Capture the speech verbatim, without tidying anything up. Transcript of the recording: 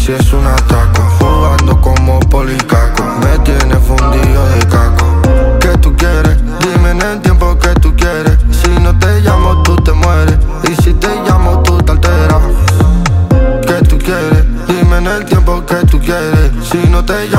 si es un ataco, jugando como policaco. Me tiene fundido de caco. ¿Qué tú quieres? Dime en el tiempo que tú quieres. Si no te llamo tú te mueres, y si te llamo tú te alteras. ¿Qué tú quieres? Dime en el tiempo que tú quieres. Si no te llamo